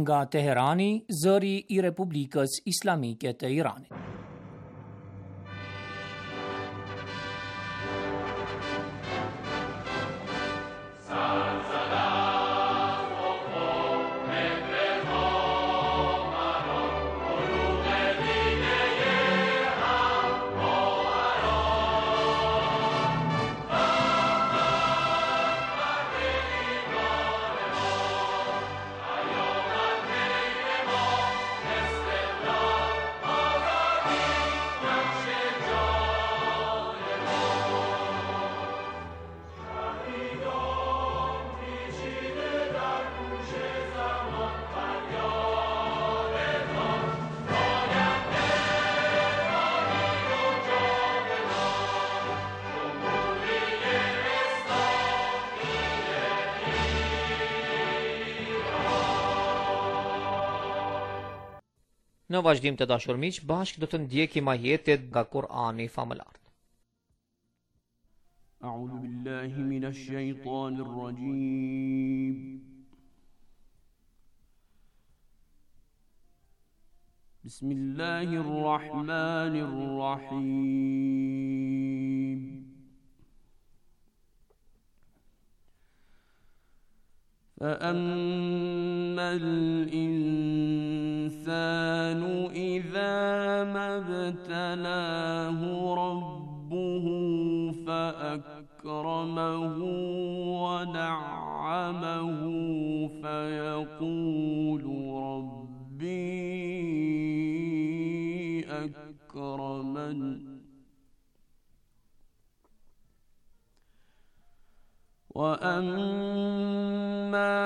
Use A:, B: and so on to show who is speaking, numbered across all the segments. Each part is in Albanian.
A: nga Teherani, zëri I Republikës Islamike të Iranit.
B: Në vazhdim të dashur miq, bashkë do të ndjekim ajetet nga Kur'ani famëlar.
C: A'udhu billahi minash shaitanir rajim. Bismillahir rahmanir rahim. فأما الإنسان إذا ما ابتلاه ربه فأكرمه ونعمه فيقول ربي أكرمن وأما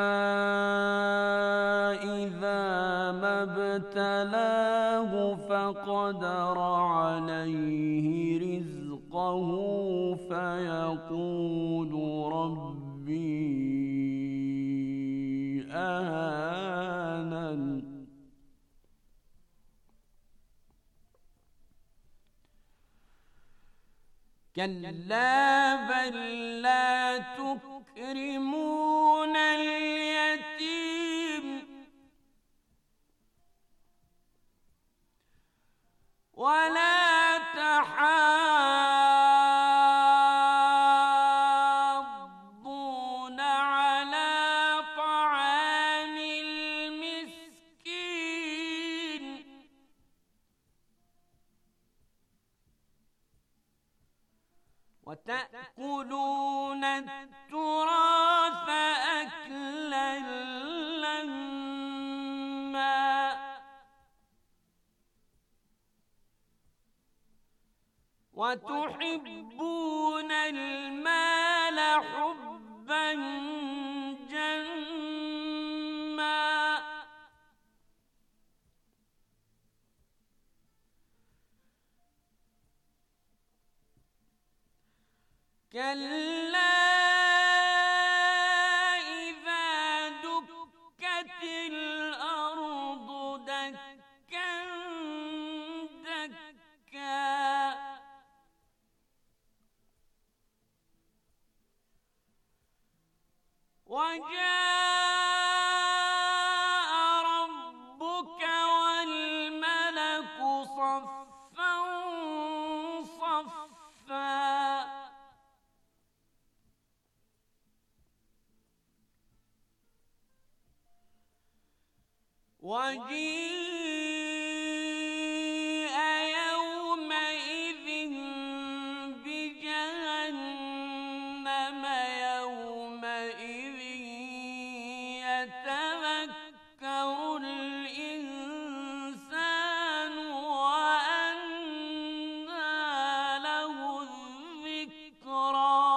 C: إذا ما ابتلاه فقدر عليه رزقه فيقول ربي أهانن كلا بل لا تكرمون اليتيم ولا تحاضون على طعام المسكين وتأكلون التراث أكلا لما وتحبون المال حبا جما كلا إذا دكت الأرض دكا دكا وجاء ربك والملك صفا صفا وجيء يومئذ بجهنم يومئذ يتذكر الإنسان وأنى له الذكرى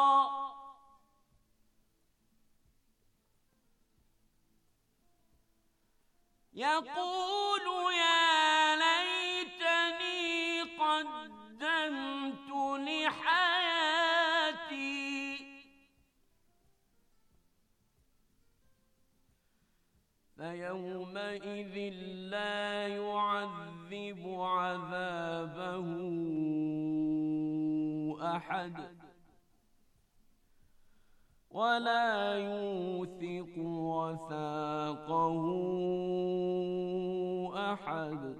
C: يقول يا ليتني قدمت لحياتي فيومئذ لا يعذب عذابه أحد ولا يوثق وثاقه أحد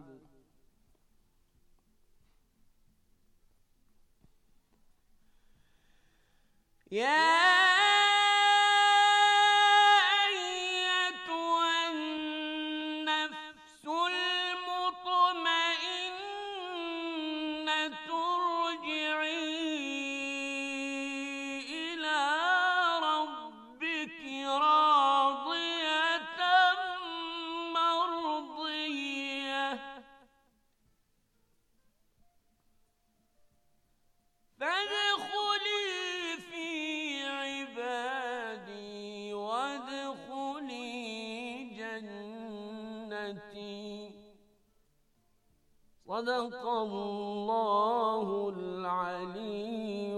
C: يا صدق الله العلي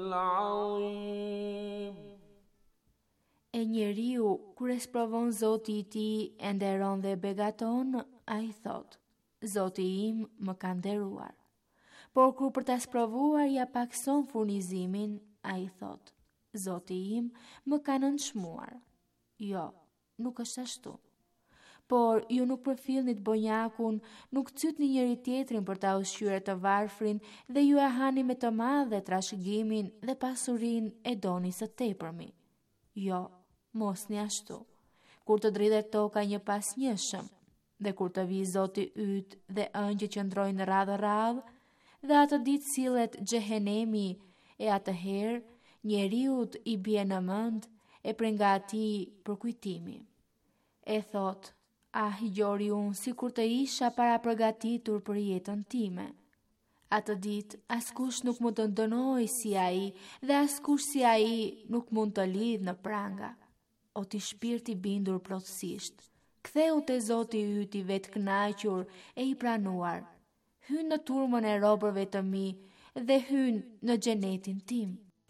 C: العظيم.
D: E njeriu, kur e sprovon Zoti i tij e nderon dhe begaton, ai thot: Zoti im më ka nderuar. Por kur për ta sprovuar ja pakson furnizimin, ai thot: Zoti im më ka nënçmuar. Jo, nuk është ashtu. Por ju nuk përfillnit bonjakun, nuk cytni njëri tjetrin për ta ushqyer të varfrin dhe ju e hani me të madhe trashëgimin dhe pasurinë e doni së tepërmi. Jo, mos një ashtu. Kur të dridhet toka një pas njëshëm, dhe kur të vi Zoti yt dhe ëngjëjt që ndrojnë radhë, dhe atë ditë sillet xhehenemi, e atëherë njeriut i bie në mend e prej nga atij për kujtimi. E thot: Ah, gjori unë si kur të isha para përgatitur për jetën time. Atë ditë, askush nuk mund të ndënoj si ai dhe askush si ai nuk mund të lidh në pranga. O ti shpirti bindur plotësisht, ktheu te Zoti yt i vetkënaqur e i pranuar. Hyn në turmën e robërve të mi dhe hyn në xhenetin tim.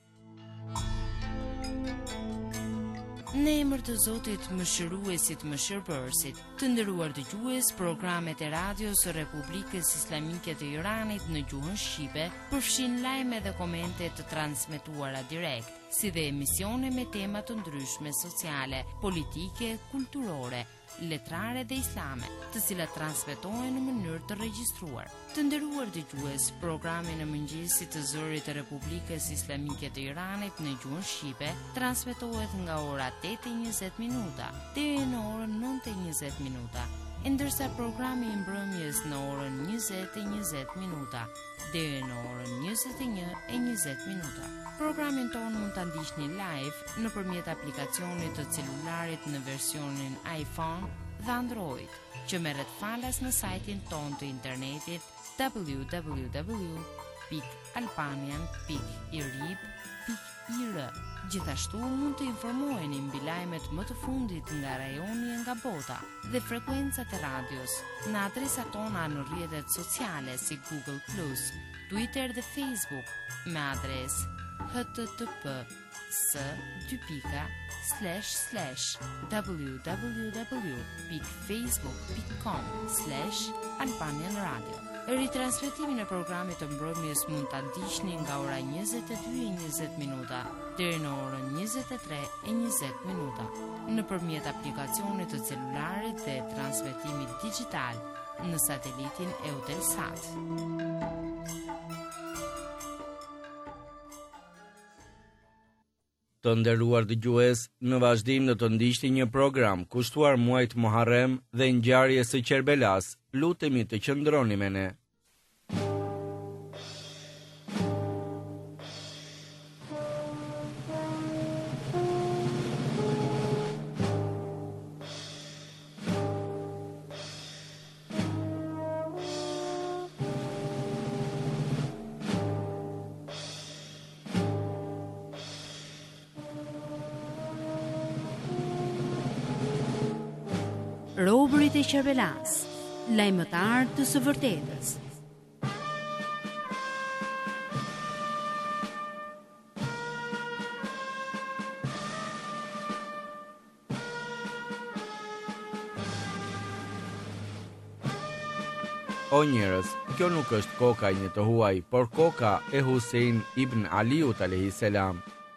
E: Në emër të Zotit Mëshiruesit Mëshirbërësit, të nderuar dëgjues, programet e radios së Republikës Islamike të Iranit në gjuhën shqipe përfshin lajme dhe komente të transmetuara direkt, si dhe emisione me tema të ndryshme sociale, politike, kulturore, letrare dhe islame, të cilat transmetohen në mënyrë të regjistruar. Të nderuar dëgjues, programi në mëngjesit të zërit të Republikës Islamike të Iranit në gjuhën shqipe transmetohet nga ora 8:20 deri në orën 9:20, ndërsa programi i mbrëmjes në orën 20:20 deri në orën 21:20. Programin tonë mund ta ndiqni live nëpërmjet aplikacionit të celularit në versionin iPhone dhe Android, që merret falas në sajtin tonë të internetit www.albanian.irib.ir. Gjithashtu mund të informoheni mbi lajmet më të fundit nga rajoni e nga bota dhe frekuencat e radios në adresat tona në rrjetet sociale si Google+, Twitter dhe Facebook me adresë http://www.facebook.com/Albanian Radio. Ritransmetimin e programit të mbrëmjes mund ta ndiqni nga ora 22:20 deri në orën 23:20 nëpërmjet aplikacionit të celularit dhe transmetimit digital në satelitin Eutelsat.
F: Të nderuar dëgjues, në vazhdim do të ndiqni një program kushtuar muajit Muharrem dhe ngjarjes së Kerbelas. Lutemi të qëndroni me ne.
G: Robërit e Kerbelas, lajmëtar të së vërtetës.
F: O njerëz, kjo nuk është koka e një të huaj, por koka e Husein ibn Aliut alayhis salam,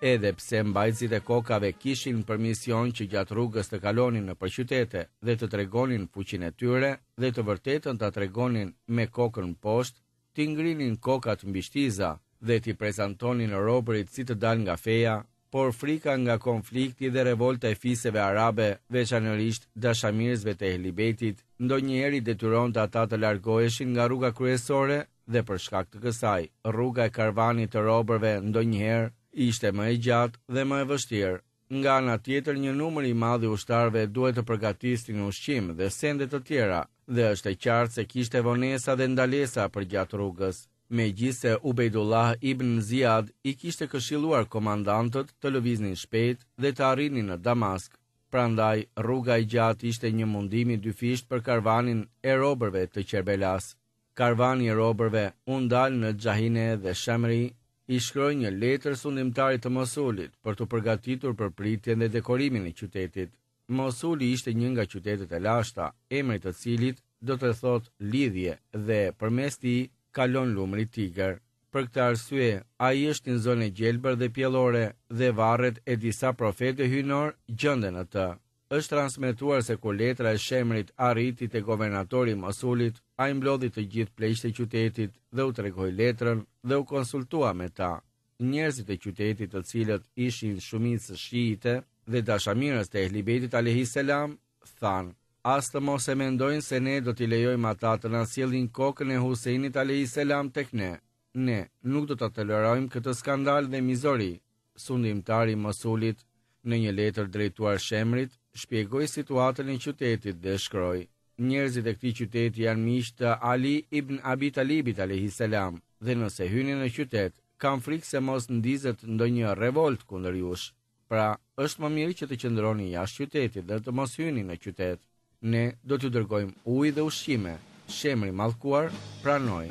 F: Edhe pse mbajtësit e kokave kishin permision që gjatë rrugës të kalonin në përqytete dhe të tregonin fuqinë e tyre dhe të vërtetën ta tregonin me kokën poshtë, t'i ngrinin kokat mbi shtiza dhe t'i prezantonin robërit si të dal nga feja, por frika nga konflikti dhe revolta e fisëve arabe, veçanërisht dashamirësve të Ehlibetit, ndonjëherë detyronte ata të largoheshin nga rruga kryesore dhe për shkak të kësaj, rruga e karvanit të robërve ndonjëherë ishte më e gjatë dhe më e vështirë. Nga ana tjetër, një numër i madh i ushtarëve duhet të përgatisnin ushqim dhe sende të tjera, dhe është e qartë se kishte vonesa dhe ndalesa përgjatë rrugës. Megjithse Ubejdullah ibn Ziyad i kishte këshilluar komandantët të lëviznin shpejt dhe të arrinin në Damask. Prandaj, rruga e gjatë ishte një mundim i dyfisht për karvanin e robërve të Kerbelas. Karvani i robërve u ndal në Xahine dhe Shamri, i shkroi një letër sundimtarit të Mosulit për të përgatitur për pritjen dhe dekorimin e qytetit. Mosuli ishte një nga qytetet e lashta, emri të cilit do të thotë lidhje dhe përmes tij kalon lumri Tigër. Për këtë arsye, ai është në zonë gjelbër dhe pjellore dhe varret e disa profetë hynor gjenden atë. Është transmetuar se kur letra e Shemrit arriti te governatori i Mosulit, ai mblodhi të gjithë pleqtë e qytetit dhe u tregoi letrën dhe u konsultua me ta. Njerëzit e qytetit, të cilët ishin shumicë shiite dhe dashamirës të Ehlibetit alayhis salam, thanë: as të mos e mendojnë se ne do t'i lejojmë ata të na sjellin kokën e Huseinit alayhis salam tek ne. Ne nuk do ta tolerojmë këtë skandal dhe mizori. Sundimtari i Mosulit, në një letër drejtuar Shemrit, shpjegoi situatën e qytetit dhe shkroi: njerëzit e këtij qyteti janë miq të Ali ibn Abi Talibit alayhis salam dhe nëse hynin në qytet, kanë frikë se mos ndizet ndonjë revolt kundër jush. Pra, është më mirë që të qëndroni jashtë qytetit dhe të mos hyni në qytet. Ne do t'ju dërgojmë ujë dhe ushqime. Shemri i mallkuar pranoi.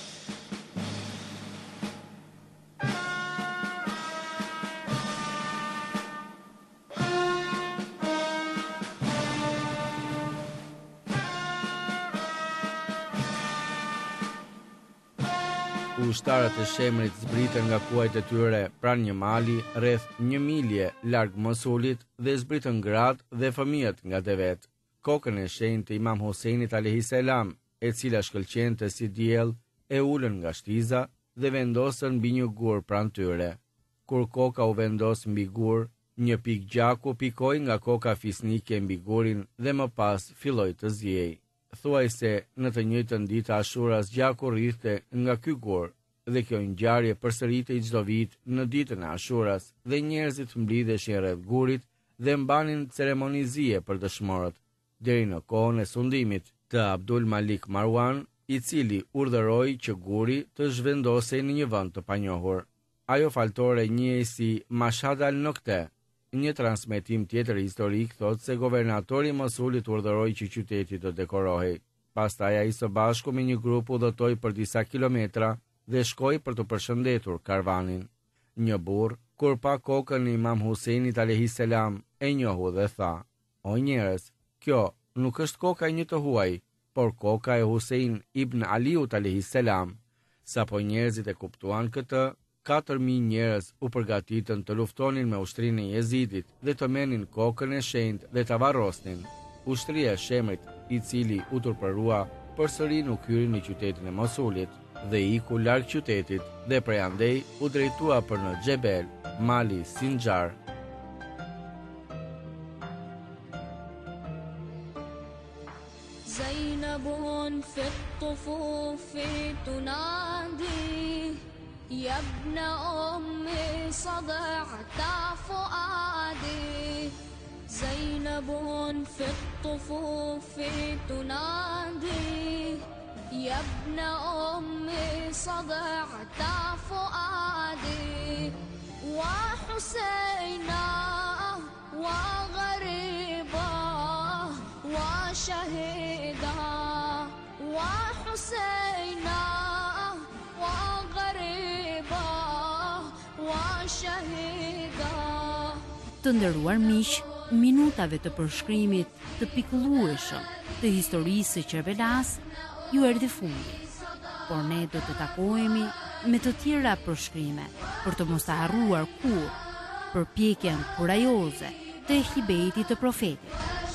F: Ushtarët e Shemrit zbritën nga kuajt e tyre pranë një mali rreth 1 milje larg Mosulit dhe zbritën gratë dhe fëmijët nga devet. Kokën e shenjtë të Imam Huseinit alayhis salam, e cila shkëlqente si diell, e ulën nga shtiza dhe vendosën mbi një gur pranë tyre. Kur koka u vendos mbi gur, një pikë gjaku pikoi nga koka fisnike mbi gurin dhe më pas filloi të zjej. Thuajse në të njëjtën ditë Ashuras gjaku rrithte nga ky gur dhe kjo ngjarje përsëritej çdo vit në ditën e Ashuras dhe njerëzit mblidheshin rreth gurit dhe mbanin ceremonizie për dëshmorët deri në kohën e sundimit të Abdul Malik Marwan, i cili urdhëroi që guri të zhvendosej në një vend të panjohur. Ajo faltore njihej si Mashhad al-Nokte. Një transmetim tjetër historik thotë se governatori i Mosulit urdhëroi që qyteti të dekorohej. Pastaj ai së bashku me një grup udhëtoi për disa kilometra dhe shkoi për të përshëndetur karvanin. Një burr, kur pa kokën e Imam Huseinit alayhis salam, e njohu dhe tha: "O njerëz, kjo nuk është koka e një të huaj, por koka e Husein ibn Aliut alayhis salam." Sapo njerëzit e kuptuan këtë, 4.000 njerëz u përgatitën të luftonin me ushtrinë e Jezidit dhe të merrnin kokën e shenjtë dhe ta varrosnin. Ushtria e Shemrit, i cili u turpërua, përsëri nuk hyri në qytetin e Mosulit dhe iku larg qytetit dhe prej andej u drejtua për në Xhebel, mali Sinjar.
H: زينب في الطفوف تنادي يا ابن أمي صدعت فؤادي زينب في الطفوف تنادي يا ابن أمي صدعت فؤادي وحسينا وغريبا وشهيدا وحسينا وغريبا وشهيدا.
G: Të nderuar miq, minutave të përshkrimit të pikëllueshëm të historisë së Kerbelas ju erdhi fundi. Por ne do të takohemi me të tjera përshkrime për të mos të harruar kur përpjekjen kurajoze të hibetit të profetit.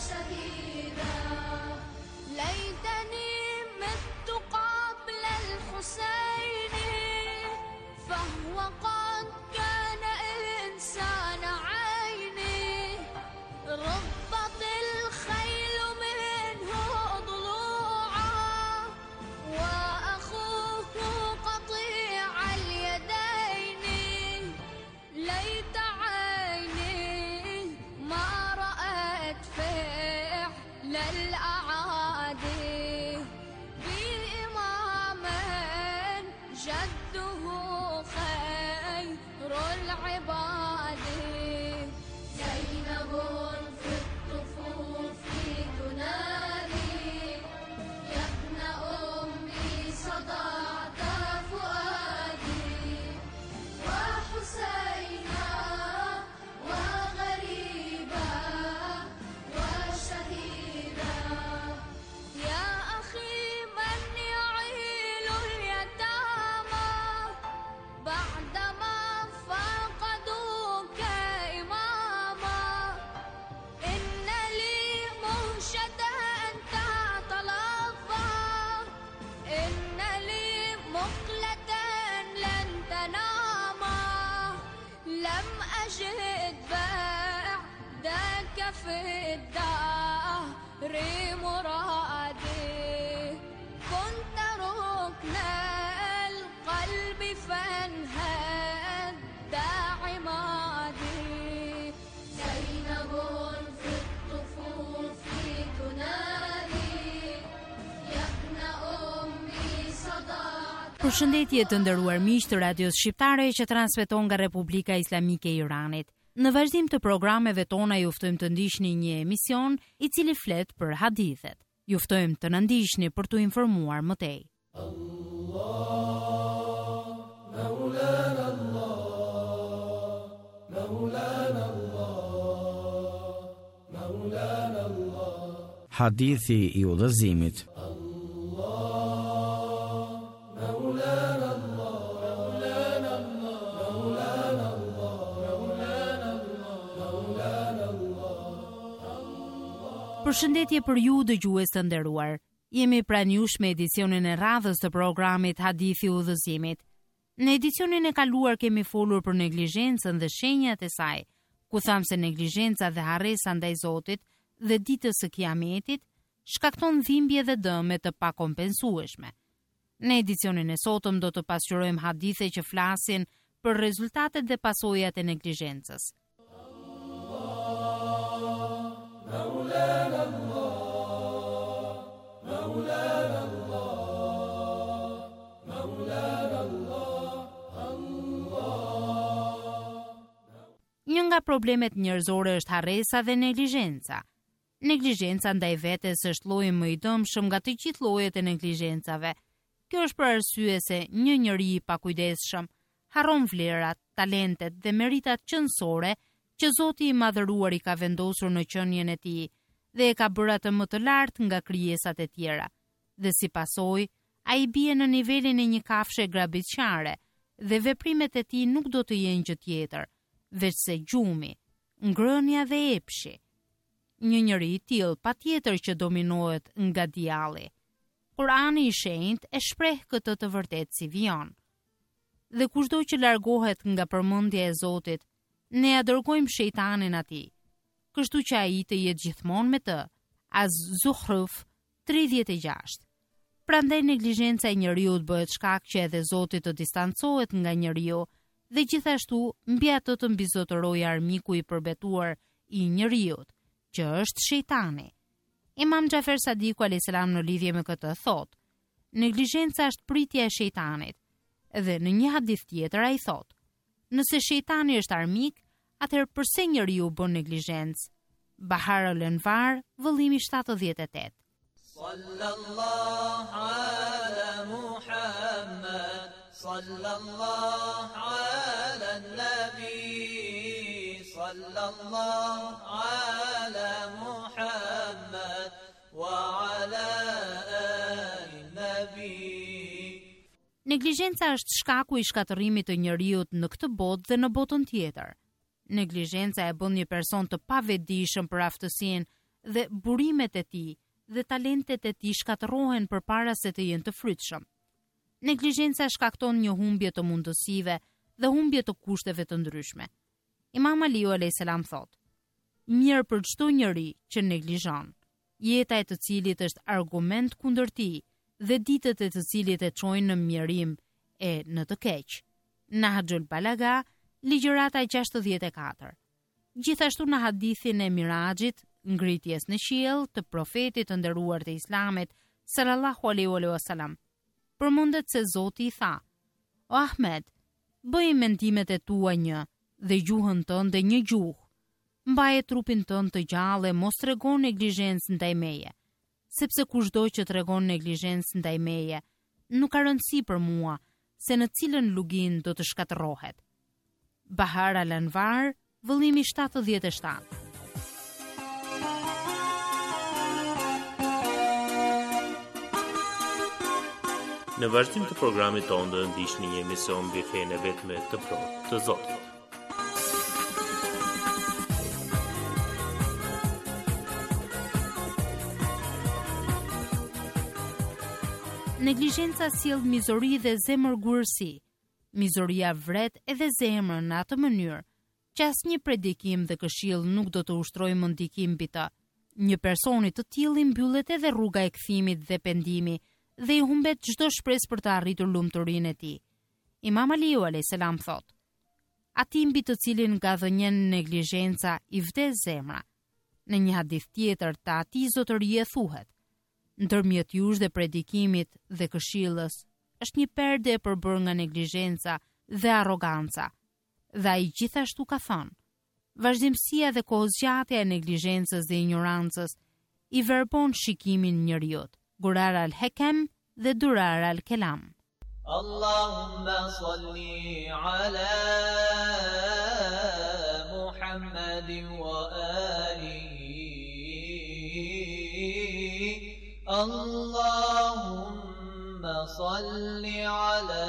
G: Përshëndetje të nderuar miq të Radios Shqiptare që transmeton nga Republika Islamike e Iranit. Në vazhdim të programeve tona ju ftojmë të ndiqni një emision i cili flet për hadithet. Ju ftojmë të na ndiqni për t'u informuar më tej.
F: Hadithi i udhëzimit.
G: Përshëndetje për ju dëgjues të nderuar. Jemi pranë jush me edicionin e radhës të programit Hadithi i udhëzimit. Në edicionin e kaluar kemi folur për neglizhencën dhe shenjat e saj, ku thamë se neglizhenca dhe harresa ndaj Zotit dhe ditës së Kiametit shkakton dhimbje dhe dëme të pakompensueshme. Në edicionin e sotëm do të pasqyrojmë hadithe që flasin për rezultatet dhe pasojat e neglizhencës. Një nga problemet njerëzore është harresa dhe neglizhenca. Neglizhenca ndaj vetes është lloji më i dëmshëm nga të gjithë llojet e neglizhencave. Kjo është për arsye se një njeri i pakujdesshëm harron vlerat, talentet dhe meritat qëndësore që Zoti i Madhëruar i ka vendosur në qenien e tij dhe e ka bërë atë më të lartë nga krijesat e tjera. Dhe si pasojë, ai bie në nivelin e një kafshë grabitqare dhe veprimet e tij nuk do të jenë gjë tjetër veçse gjumi, ngrënia dhe epshi. Një njeri i tillë patjetër që dominohet nga djalli. Kurani i Shenjtë e shpreh këtë të vërtetë si vijon. Dhe kushdo që largohet nga përmendja e Zotit, ne ja dërgojmë shejtanin atij. Kështu që ai të jetë gjithmonë me të. Az-Zukhruf 36. Prandaj neglizhenca e njeriu bëhet shkak që edhe Zoti të distancohet nga njeriu dhe gjithashtu mbi atë të mbizotërojë armiku i përbetuar i njeriut, që është shejtani. Imam Xhafer Sadiku a.s. në lidhje me këtë thotë: neglizhenca është pritja e shejtanit. Dhe në një hadith tjetër ai thotë: nëse shejtani është armik, atëherë pse njeriu bën neglizhencë? Bahar al-Anvar, vëllimi 78.
C: Sallallahu ala Muhammad, sallallahu ala nabi, sallallahu ala Muhammad wa ala ali nabi.
G: Neglizhenca është shkaku i shkatërrimit të njeriut në këtë botë dhe në botën tjetër. Neglizhenca e bën një person të pavetëdijshëm për aftësinë dhe burimet e tij dhe talentet e tij shkatërrohen përpara se të jenë të frytshëm. Neglizhenca shkakton një humbje të mundësive dhe humbje të kushteve të ndryshme. Imam Aliu a.s. thotë: mirë për çdo njeri që neglizhon, jeta e të cilit është argument kundër tij dhe ditët e të cilit e çojnë në mjerim e në të keq. Nahjul Balaga, ligjërata 64. Gjithashtu në hadithin e Mirajit, ngritjes në qiell të profetit të nderuar të Islamit sallallahu alaihi wasallam, përmendet se Zoti i tha: O Ahmed, bëj mendimet e tua një dhe gjuhën tënde një gjuhë. Mbaje trupin tënd të gjallë e mos tregon neglizhencë ndaj meje, sepse kushdo që tregon neglizhencë ndaj meje, nuk ka rëndësi për mua se në cilën lugin do të shkatërrohet. Bahar al-Anvar, vëllimi 77.
I: Në vazhdim të programit tonë do ndiqni një emision mbi fenë e vetme të plotë të Zotit.
G: Neglizhenca sjell mizori dhe zemërgurësi. Mizoria vret edhe zemrën në atë mënyrë që asnjë predikim dhe këshill nuk do të ushtrojë ndikim mbi të. Një personi të tillë i mbyllet edhe rruga e kthimit dhe pendimi dhe i humbet çdo shpresë për të arritur lumturinë e tij. Imam Aliu a.s. thotë: ati mbi të cilin nga dhënjen neglizhenca i vdes zemra. Në një hadith tjetër të atij zotërie thuhet: ndërmjet jush dhe predikimit dhe këshillës është një perde e përbërë nga neglizhenca dhe arroganca. Dhe ai gjithashtu ka thënë: vazhdimësia dhe kohëzgjatja e neglizhencës dhe ignorancës i verbon shikimin njeriut. Gurar al-Hakem dhe Durar al-Kelam.
C: Allahumma salli ala Muhammadin wa alihi. Allahumma salli ala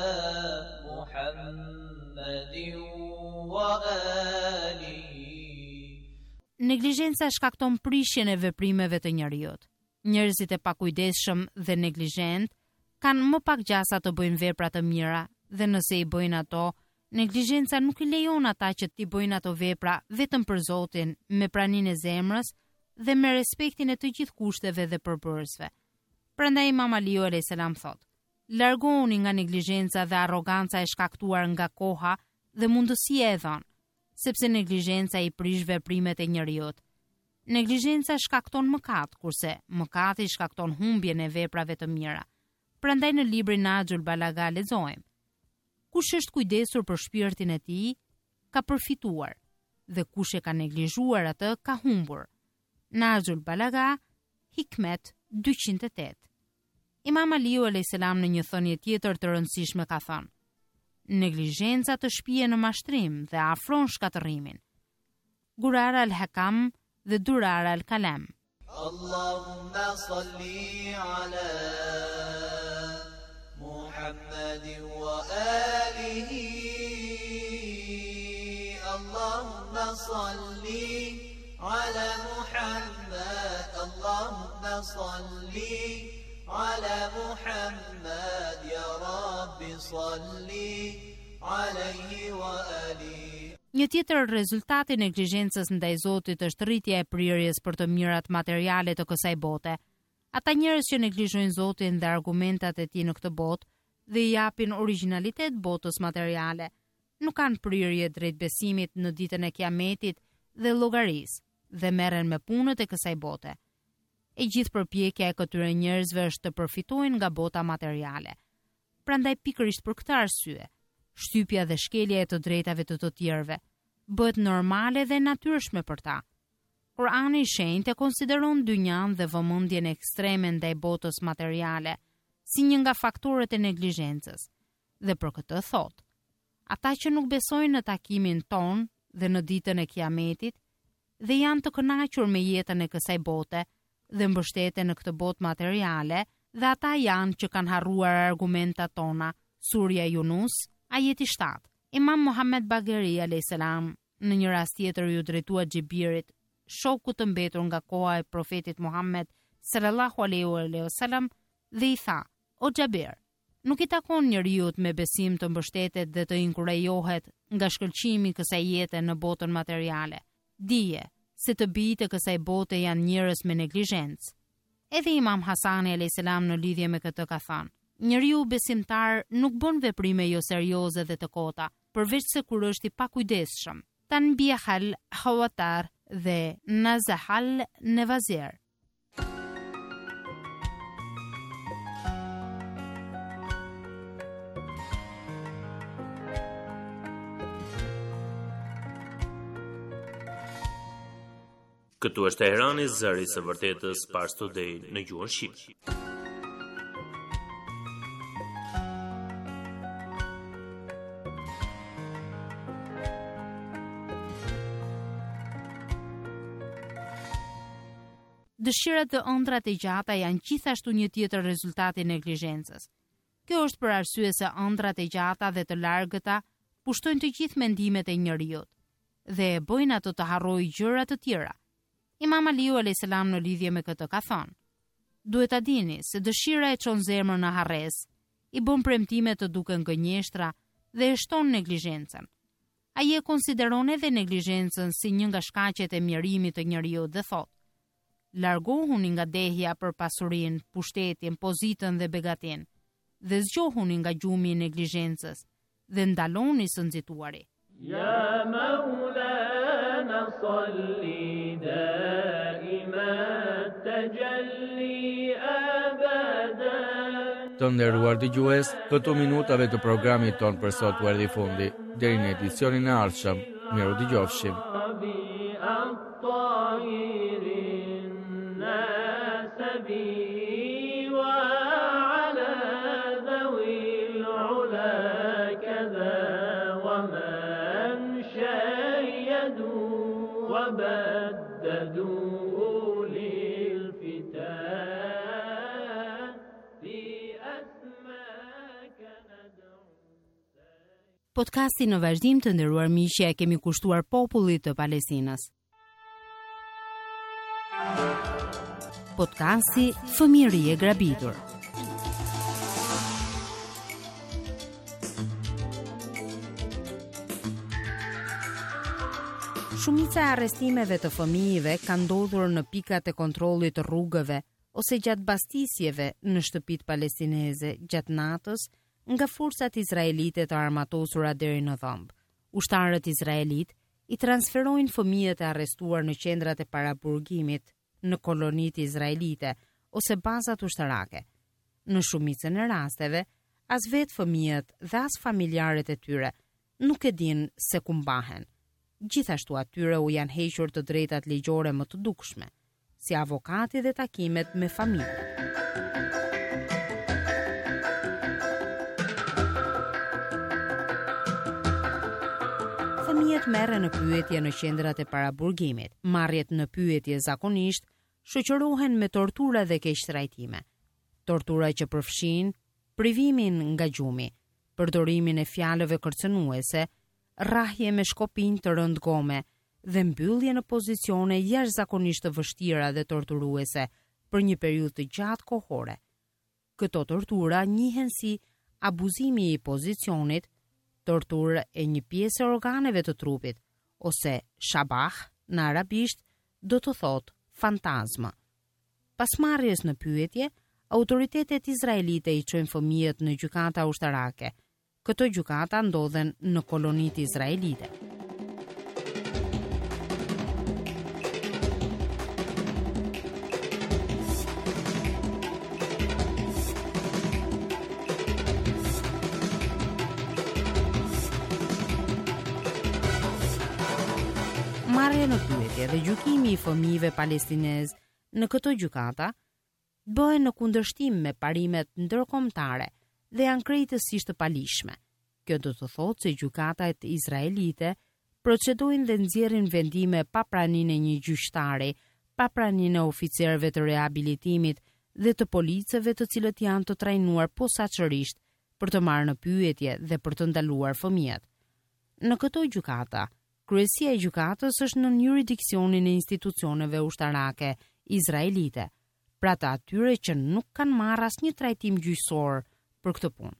C: Muhammadin wa alihi.
G: Neglizhenca shkakton prishjen e veprimeve të njeriut. Njerëzit e pakujdesshëm dhe neglizhent kanë më pak gjasa të bëjnë vepra të mira dhe nëse i bëjnë ato, neglizhenca nuk i lejon ata që t'i bëjnë ato vepra vetëm për Zotin, me praninë e zemrës dhe me respektin e të gjithë kushteve dhe përbërësve. Prandaj Imam Aliu a.s. thotë: largohuni nga neglizhenca dhe arroganca e shkaktuar nga koha dhe mundësia e dhënë, sepse neglizhenca i prish veprimet e njeriut. Neglizhenca shkakton mëkat, kurse mëkati shkakton humbjen e veprave të mira. Prandaj në librin Nahjul Balaga lexojmë: kush është kujdesur për shpirtin e tij, ka përfituar, dhe kush e ka neglizhuar atë, ka humbur. Nahjul Balaga, Hikmet 208. Imam Aliu a.s. në një thënie tjetër të rëndësishme ka thënë: neglizhenca të shpije në mashtrim dhe afron shkatërrimin. Gurar al-Hakam dhe Durar al-Kalam.
C: Allahumma salli ala Muhammadin wa alihi. Allahumma salli ala Muhammad. Allahumma salli ala Muhammad. Ya Rabbi salli alayhi wa alihi.
G: Një tjetër rezultat i neglizhencës ndaj Zotit është rritja e prirjes për të mirat materiale të kësaj bote. Ata njerëz që neglizhojnë Zotin dhe argumentat e tij në këtë botë dhe i japin origjinalitet botës materiale, nuk kanë prirje drejt besimit në ditën e Kiametit dhe llogarisë dhe merren me punët e kësaj bote. E gjithë përpjekja e këtyre njerëzve është të përfitojnë nga bota materiale. Prandaj pikërisht për këtë arsye, shtypja dhe shkelja e të drejtave të tjerëve bëhet normale dhe natyrshme për ta. Kurani i Shenjtë e konsideron dynjan dhe vëmendjen ekstreme ndaj botës materiale si një nga faktorët e neglizhencës. Dhe për këtë thotë: ata që nuk besojnë në takimin ton dhe në ditën e Kiametit dhe janë të kënaqur me jetën e kësaj bote dhe mbështeten në këtë botë materiale, dhe ata janë që kanë harruar argumentat tona. Surja Yunus, ajeti 7. Imam Muhammed Bagheri a.s. Në një rast tjetër ju drejtua Xhibirit, shokut të mbetur nga koha e profetit Muhammed sallallahu alaihi wasallam dhe i tha: "O Xhabir, nuk i takon njeriut me besim të mbështetet dhe të inkurajohet nga shkëlqimi i kësaj jete në botën materiale. Dije se të bijtë e kësaj bote janë njerëz me neglizhencë." Edhe Imam Hasani a.s. në lidhje me këtë ka thënë: "Njeriu besimtar nuk bën veprime jo serioze dhe të kota, përveç se kur është i pakujdesshëm. Tanbihal hawatar dhe nazahal nevazir."
I: Këtu është Teherani, zëri së vërtetës, Pars Today në gjuhën shqipe.
G: Dëshirat dhe ëndrat e gjata janë gjithashtu një tjetër rezultat i neglizhencës. Kjo është për arsye se ëndrat e gjata dhe të largëta pushtojnë të gjithë mendimet e njeriut dhe e bëjnë ato të harrojë gjëra të tjera. Imam Aliu a.s. në lidhje me këtë ka thënë: "Duhet ta dini se dëshira e çon zemrën në harres, i bën premtime të duken gënjeshtra dhe e shton neglizhencën. Ai e konsideron edhe neglizhencën si një nga shkaqet e mjerimit të njeriut dhe thotë: largohuni nga dehja për pasurinë, pushtetin, pozitën dhe begatin, dhe zgjohuni nga gjumi i neglizhencës dhe ndaloni së nxituari."
C: Ya Maulana salli daima tajalli abadan.
F: Të nderuar dëgjues, këto minutave të programit ton për sot u erdhi fundi. Deri në edicionin e ardhshëm, miru dëgjofshim.
C: وبددوا للفتاة في أسماك ندعو.
G: Podcasti në vazhdim, të nderuar miqë, e kemi kushtuar popullit të Palestinës. Podcasti Fëmijëri e grabitur. Shumica e arrestimeve të fëmijëve ka ndodhur në pikat e kontrollit të rrugëve ose gjatë bastisjeve në shtëpitë palestineze gjatë natës nga forcat izraelite të armatosura deri në dhëmb. Ushtarët izraelit i transferojnë fëmijët e arrestuar në qendrat e paraburgimit në kolonitë izraelite ose bazat ushtarake. Në shumicën e rasteve, as vetë fëmijët dhe as familjarët e tyre nuk e dinë se ku mbahen. Gjithashtu atyre u janë hequr të drejtat ligjore më të dukshme, si avokati dhe takimet me familje. Fëmijët merren në pyetje në qendrat e paraburgimit. Marrjet në pyetje zakonisht shoqërohen me tortura dhe keqtrajtime. Tortura që përfshin privimin nga gjumi, përdorimin e fjalëve kërcënuese, rrahje me shkopinj të rëndgome dhe mbyllje në pozicione jashtëzakonisht të vështira dhe torturuese për një periudhë të gjatë kohore. Këto tortura njihen si abuzimi i pozicionit, torturë e një pjesë e organeve të trupit, ose shabah në arabisht do të thotë fantazmë. Pas marrjes në pyetje, autoritetet izraelite i çojnë fëmijët në gjykata ushtarake. Këto gjykata ndodhen në kolonitë izraelite. Marrja në pyetje dhe gjykimi i fëmijëve palestinez në këto gjykata bëhen në kundërshtim me parimet ndërkombëtare dhe janë krejtësisht të palishme. Kjo do të thotë se gjykatat izraelite procedojnë dhe nxjerrin vendime pa praninë e një gjyqtari, pa praninë e oficerëve të rehabilitimit dhe të policëve të cilët janë të trajnuar posaçërisht për të marrë në pyetje dhe për të ndaluar fëmijët. Në këto gjykata, Kryesia e gjykatës është në jurisdiksionin e institucioneve ushtarake izraelite, pra të atyre që nuk kanë marrë asnjë trajtim gjyqësor për këtë punë.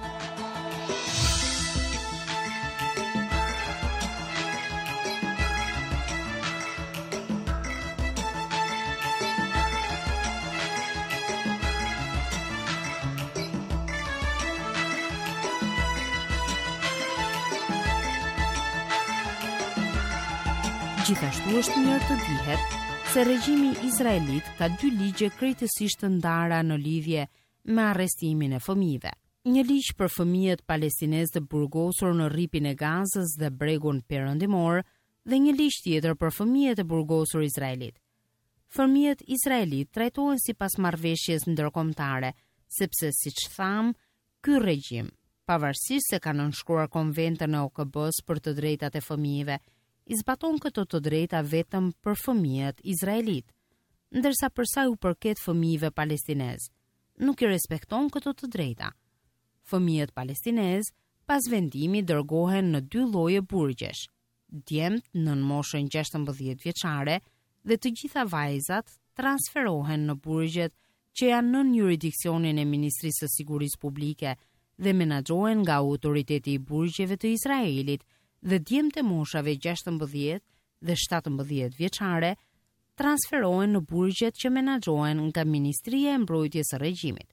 G: Gjithashtu është mirë të dihet se regjimi izraelit ka 2 ligje krejtësisht të ndara në lidhje me arrestimin e fëmijëve. Një ligj për fëmijët palestinezë të burgosur në rripin e Gazës dhe bregun perëndimor dhe një ligj tjetër për fëmijët e burgosur izraelit. Fëmijët izraelit trajtohen sipas marrëveshjes ndërkombëtare, sepse siç tham, ky regjim, pavarësisht se ka nënshkruar konventën e OKB-s për të drejtat e fëmijëve, i zbaton këto të drejta vetëm për fëmijët izraelit, ndërsa për sa u përket fëmijëve palestinez, nuk i respekton këto të drejta. Fëmijët palestinez pas vendimit dërgohen në 2 lloje burgjesh: djemt në moshën 16 vjeçare dhe të gjitha vajzat transferohen në burgjet që janë nën jurisdiksionin e Ministrisë së Sigurisë Publike dhe menaxhohen nga autoriteti i burgjeve të Izraelit, dhe djemt e moshave 16 dhe 17 vjeçare transferohen në burgjet që menaxhohen nga Ministria e Mbrojtjes së Regjimit.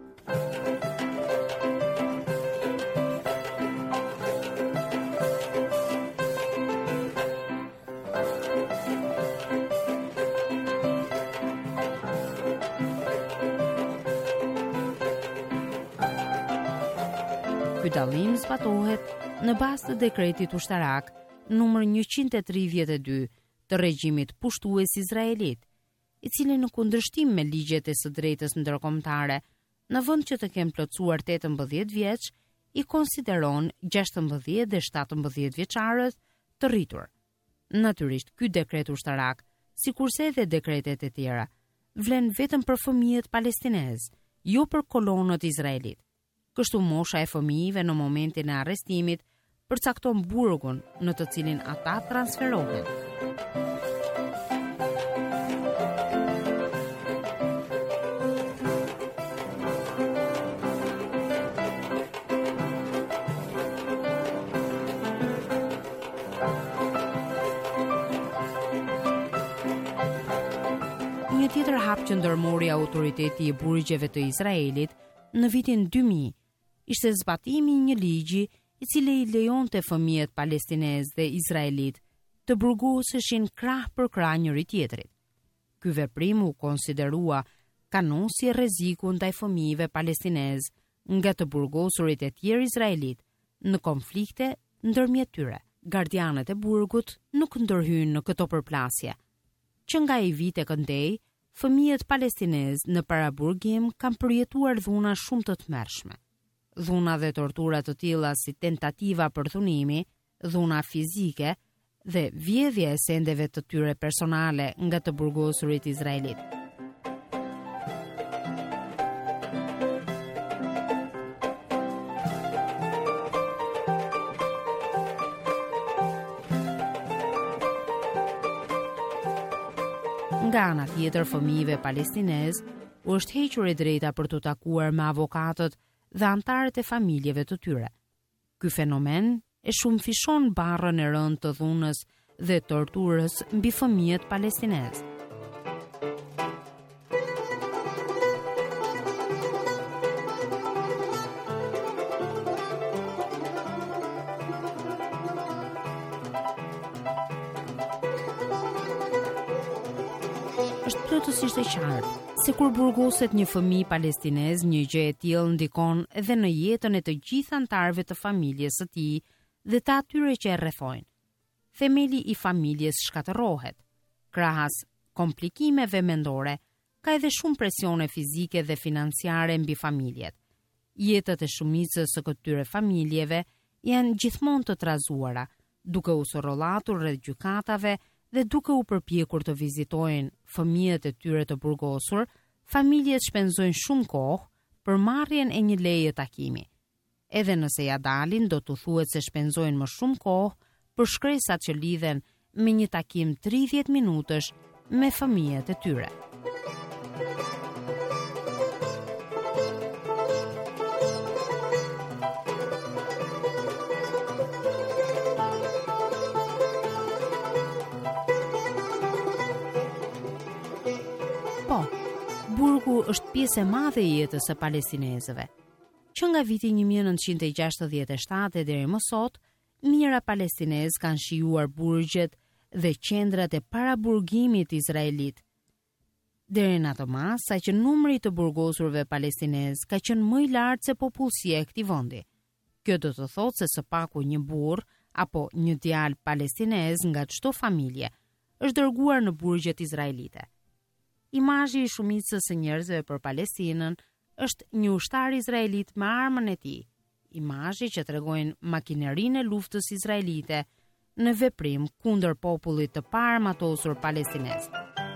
G: Ky dallim zbatohet në bazë të dekretit ushtarak numër 132 të regjimit pushtues izraelit, i cili në kundërshtim me ligjet e së drejtës ndërkombëtare, në vend që të kenë plotësuar 18 vjeç, i konsideron 16 dhe 17 vjeçarët të rritur. Natyrisht, ky dekret ushtarak, sikurse edhe dekretet e tjera, vlen vetëm për fëmijët palestinez, jo për kolonët izraelit. Kështu mosha e fëmijëve në momentin e arrestimit përcakton burgun në të cilin ata transferohen. Një tjetër hap që ndërmori autoriteti i burgjeve të Izraelit në vitin 2000 ishte zbatimi i një ligji i cili i lejonte fëmijët palestinez dhe izraelit të burgoseshin krah për krah njëri tjetrit. Ky veprim u konsiderua kanosi rreziku ndaj fëmijëve palestinez nga të burgosurit e tjerë izraelit në konflikte ndërmjet tyre. Gardianët e burgut nuk ndërhyjnë në këto përplasje. Që nga i vite këndej, fëmijët palestinez në paraburgim kanë përjetuar dhuna shumë të tmerrshme. Dhuna dhe tortura të tilla si tentativa për dhunimi, dhuna fizike dhe vjedhje e sendeve të tyre personale nga të burgosurit izraelit. Nga ana tjetër, fëmijëve palestinez u është hequr e drejta për të takuar me avokatët dhe antarët e familjeve të tyre. Ky fenomen e shumëfishon barrën e rëndë të dhunës dhe torturës mbi fëmijët palestinez. Është plotësisht e qartë se kur burgoset një fëmijë palestinez, një gjë e tillë ndikon edhe në jetën e të gjithë antarëve të familjes së tij dhe të atyre që e rrethojnë. Themeli i familjes shkatërrohet. Krahas komplikimeve mendore, ka edhe shumë presione fizike dhe financiare mbi familjet. Jetët e shumicës së këtyre familjeve janë gjithmonë të trazuara, duke u sorrollatur rreth gjykatave dhe duke u përpjekur të vizitojnë fëmijët e tyre të burgosur, familjet shpenzojnë shumë kohë për marrjen e një leje takimi. Edhe nëse ja dalin, do të thuhet se shpenzojnë më shumë kohë për shkresat që lidhen me një takim 30 minutësh me fëmijët e tyre. Burgu është pjesë e madhe e jetës së palestinezëve. Që nga viti 1967 deri më sot, mijëra palestinezë kanë shijuar burgjet dhe qendrat e paraburgimit izraelit. Deri në atë mas, saqë numri i të burgosurve palestinezë ka qenë më i lartë se popullsia e këtij vendi. Kjo do të thotë se së paku një burr apo një djalë palestinez nga çdo familje është dërguar në burgjet izraelite. Imazhi i shumicës së njerëzve për Palestinën është një ushtar izraelit me armën e tij. Imazhi që tregojnë makinerinë e luftës izraelite në veprim kundër popullit të paarmatosur palestinez.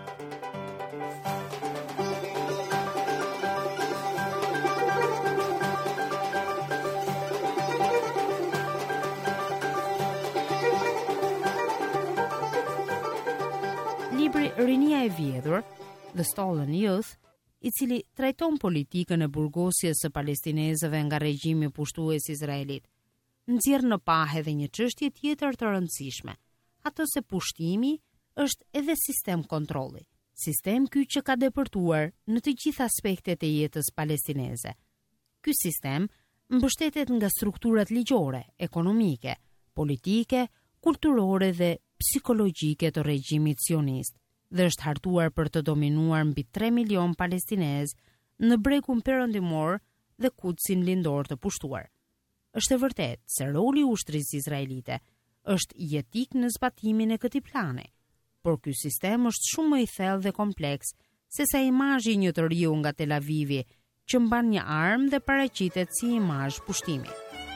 G: Libri Rinia e Vjedhur, The Stolen Youth, i cili trajton politikën e burgosjes së palestinezëve nga regjimi pushtues izraelit, nxjerr në pah edhe një çështje tjetër të rëndësishme, atë se pushtimi është edhe sistem kontrolli, sistem ky që ka depërtuar në të gjitha aspektet e jetës palestineze. Ky sistem mbështetet nga strukturat ligjore, ekonomike, politike, kulturore dhe psikologjike të regjimit sionist, dhe është hartuar për të dominuar mbi 3 milion palestinezë në bregun perëndimor dhe Kudsin lindor të pushtuar. Është e vërtetë se roli i ushtrisë izraelite është jetik në zbatimin e këtij plani, por ky sistem është shumë më i thellë dhe kompleks se sa imazhi i një të riu nga Tel Avivi që mban një armë dhe paraqitet si imazh pushtimi.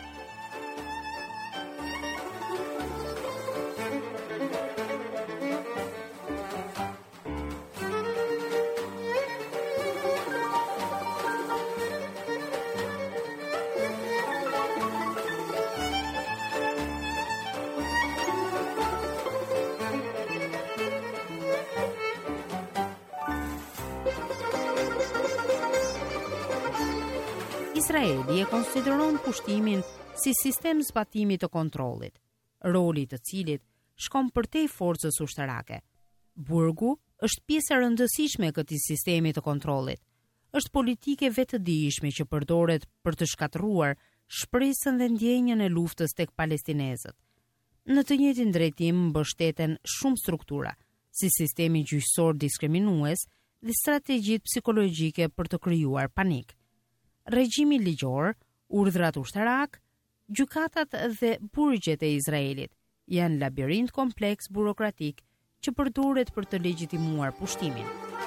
G: Izraeli e konsideron pushtimin si sistem zbatimi të kontrollit, roli të cilit shkon përtej forcës ushtarake. Burgu është pjesë e rëndësishme e këtij sistemi të kontrollit. Është politike vetëdijshme që përdoret për të shkatërruar shpresën dhe ndjenjën e luftës tek palestinezët. Në të njëjtin drejtim mbështeten shumë struktura, si sistemi gjyqësor diskriminues dhe strategjitë psikologjike për të krijuar panik. Regjimi ligjor, urdhrat ushtarak, gjykatat dhe burgjet e Izraelit janë labirint kompleks burokratik që përdoret për të legjitimuar pushtimin.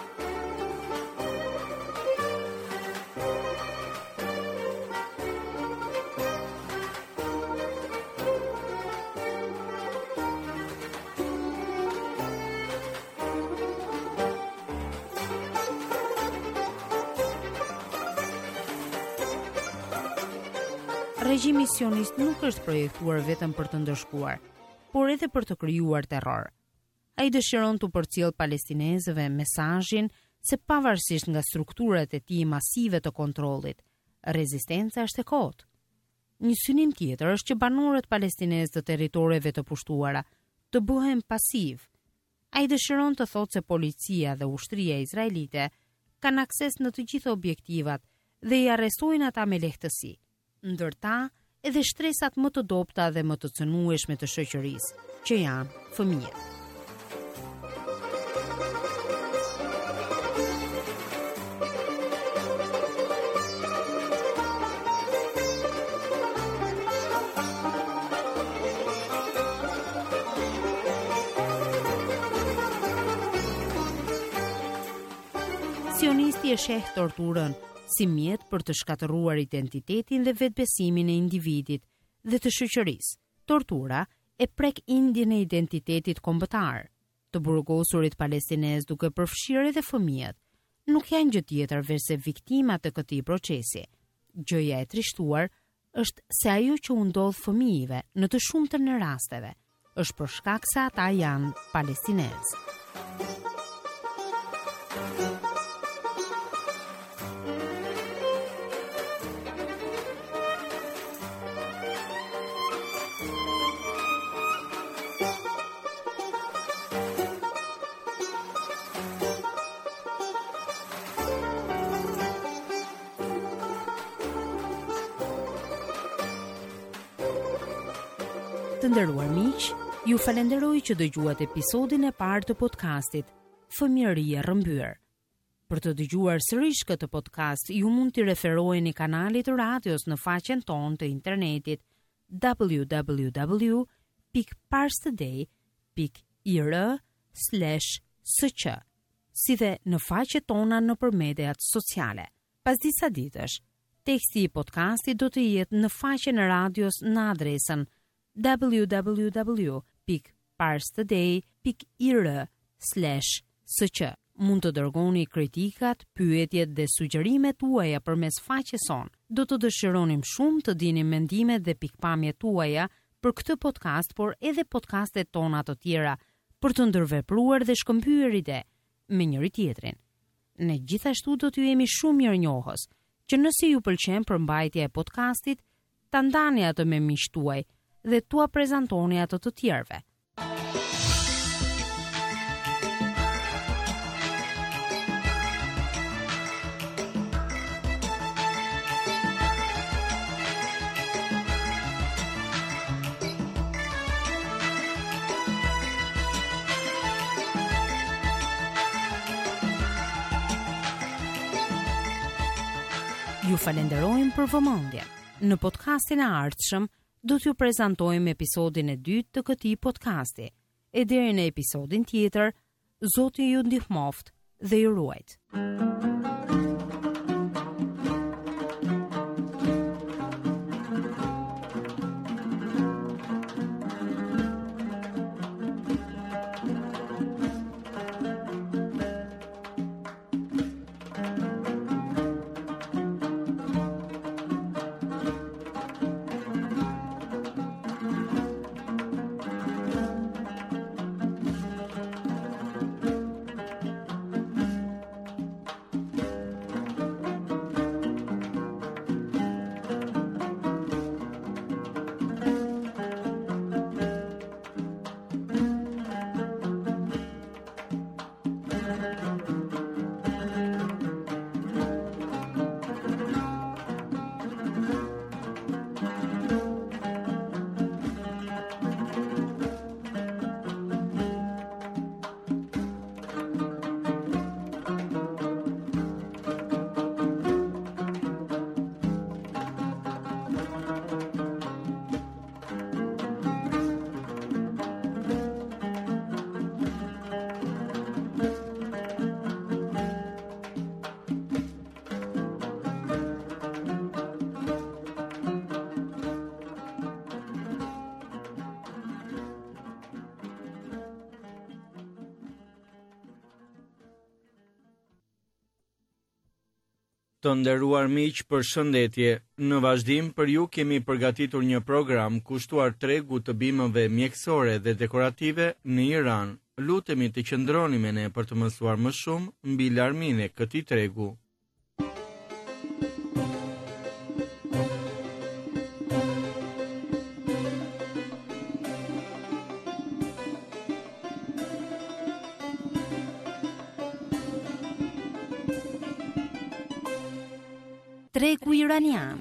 G: Regjimi sionist nuk është projektuar vetëm për të ndërshkuar, por edhe për të krijuar terror. Ai dëshiron të përcjellë palestinezëve mesazhin se pavarësisht nga strukturat e tij masive të kontrollit, rezistenca është e kotë. Një synim tjetër është që banorët palestinezë të territoreve të pushtuara të bëhen pasiv. Ai dëshiron të thotë se policia dhe ushtria izraelite kanë akses në të gjitha objektivat dhe i arrestojnë ata me lehtësi, ndërta edhe shtresat më të dobta dhe më të cënueshme të shoqërisë, që janë fëmijët. Sionisti e sheh torturën si mjet për të shkatëruar identitetin dhe vetbesimin e individit dhe të shoqërisë. Tortura e prek indjen e identitetit kombëtar. Të burgosurit palestinez duke përfshirë edhe fëmijët nuk janë gjë tjetër veçse viktima të këtij procesi. Gjëja e trishtuar është se ajo që u ndodh fëmijëve në të shumtën e rasteve është për shkak se ata janë palestinezë. Të nderuar miq, ju falenderoj që dëgjuat episodin e parë të podcastit Fëmijëria Rrëmbyer. Për të dëgjuar sërish këtë podcast, ju mund t'i referoheni kanalit të radios në faqen tonë të internetit www.parstoday.ir/sq, si dhe në faqet tona nëpër mediat sociale. Pas disa ditësh, teksti i podcastit do të jetë në faqen e radios në adresën www.parstoday.ir/sq. Mund të dërgoni kritikat, pyetjet dhe sugjerimet tuaja përmes faqes son. Do të dëshironim shumë të dinim mendimet dhe pikpamjet tuaja për këtë podcast, por edhe podcastet tona të tjera, për të ndërvepruar dhe shkëmbyer ide me njëri tjetrin. Ne gjithashtu do t'ju jemi shumë mirënjohës që nëse ju pëlqen përmbajtja e podcastit, ta ndani atë me miqtë tuaj dhe tua prezantoni ato të tjerëve. Ju falenderojmë për vëmendjen. Në podcastin e ardhshëm do t'ju prezantojmë episodin e dytë të këtij podcasti. E deri në episodin tjetër, Zoti ju ndihmoft dhe ju ruajt.
F: Të nderuar miq, përshëndetje. Në vazhdim për ju kemi përgatitur një program kushtuar tregut të bimëve mjekësore dhe dekorative në Iran. Lutemi të qëndroni me ne për të mësuar më shumë mbi larminë e këtij tregu.
G: Tregu iranian.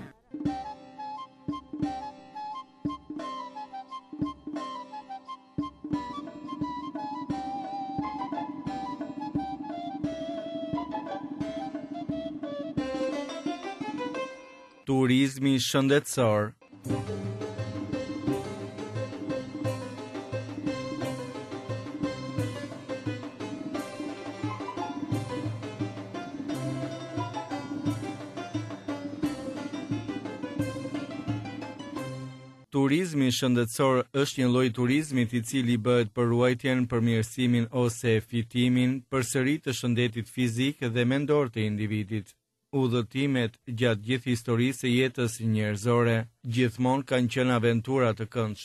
F: Turizmi shëndetësor. Turizmi shëndetësor është një lloj turizmit i cili bëhet për ruajtjen, përmirësimin ose fitimin përsëri të shëndetit fizik dhe mendor të individit. Udhëtimet gjatë gjithë historisë së jetës njerëzore gjithmonë kanë qenë aventura të këndshme.